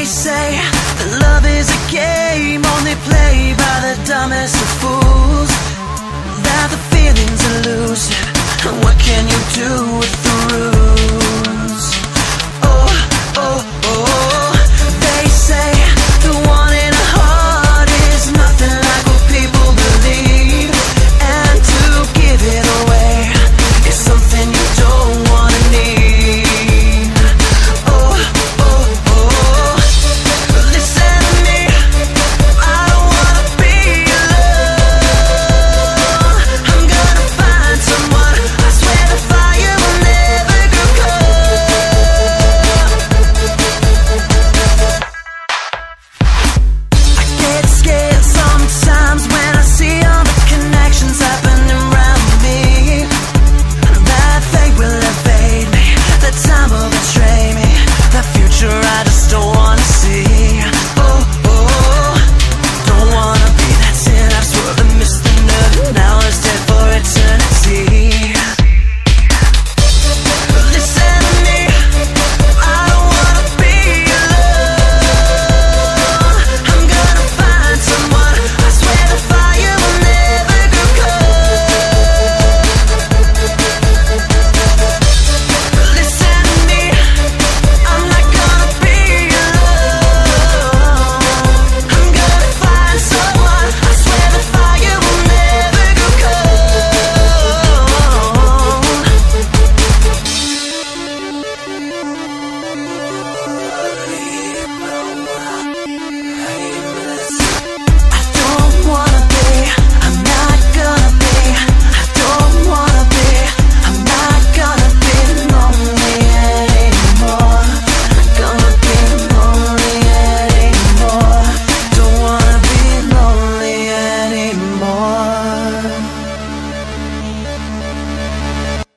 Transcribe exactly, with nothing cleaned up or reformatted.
They say that love is a game only played by the dumbest of fools, that the feeling's elusive, and what can you do with the rules?